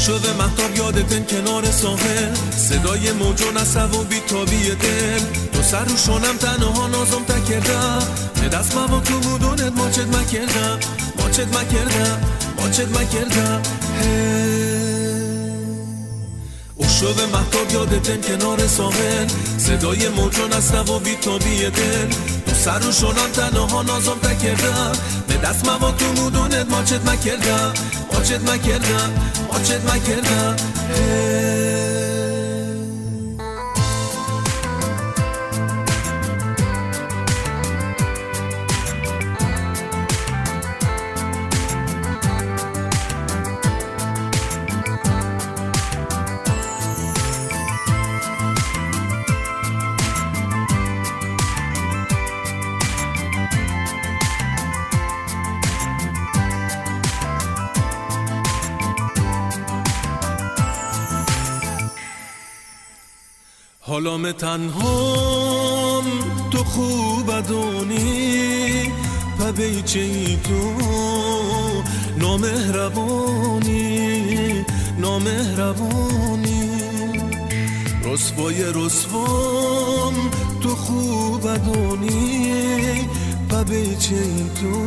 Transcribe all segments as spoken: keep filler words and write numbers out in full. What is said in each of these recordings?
شده مهتاب یادتن کنار ساحل، صدای موجون عصب و بیتابی دل. تو سر رو شونم تنها نازم تکردم، به دست ما با تو بودونت ماچت مکردم، ماچت مکردم، ماچت مکردم. او شده مهتاب یادتن کنار ساحل، صدای موجون عصب و بیتابی دل. تو سر رو شونم تنها نازم تکردم، به دست ما با تو بودونت ماچت مکردم، ماچت مکردم، ماچت مکردم. حالام تنهام تو خوب دونی، پبیچه ای تو نامهربانی، نامهربانی. رسوای رسوام تو خوب دونی، پبیچه ای تو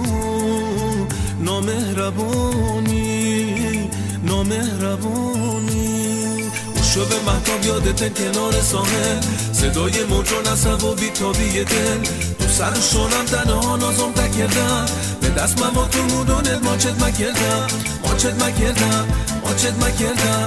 نامهربانی، نامهربانی. شده مهتاب یادتن کنار ساحل، صدای موجون عصب و بیتابی دل. تو سر شونم تنها نازم تکردم، به دست من با تو بودونت ماچت مکردم، ماچت مکردم، ماچت مکردم.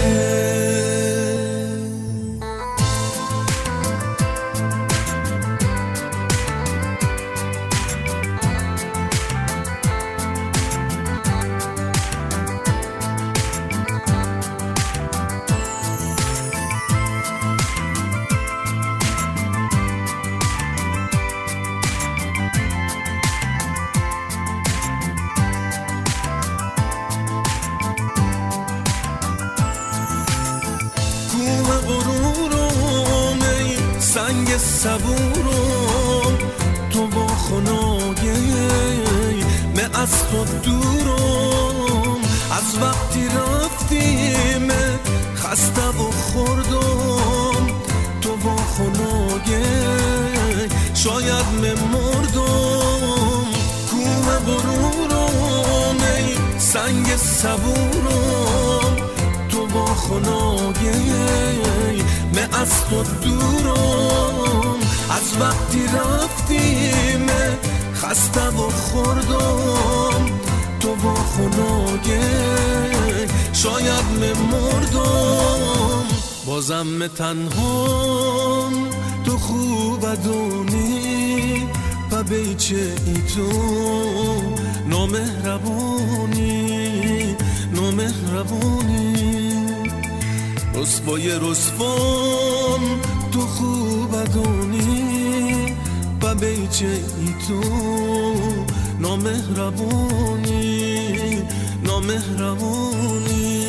سنگ صبورم تو با خناگه من از خود دورم، از وقتی رفتیم خسته و خوردم. تو با خناگه شاید من مردم، کوه غرورم ای سنگ صبورم تو با خناگه من از خود دورم، از وقتی رفتیم خسته و خوردم. تو با خناگه شاید من مردم، بازم تنهام تو خوب دونی، پبیچه ای تو نامهربانی، نامهربانی. رسوای رسوام تو خوب دونی، پبیچه ای تو نامهربانی، نامهربانی.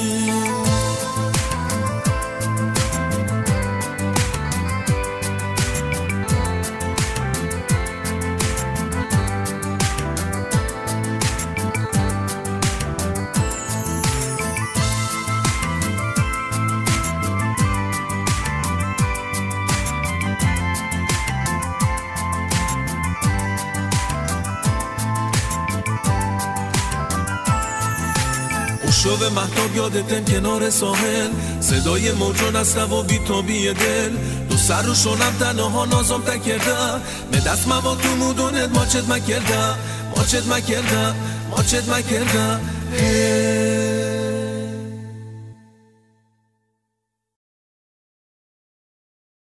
شده مهتاب یادتن کنار ساحل، صدای موجون عصب و بیتابی دل. تو سر رو شونم تنها نازم تکردم، به دست من با تو مودونت ماچت مکردم، ماچت مکردم، ماچت مکردم.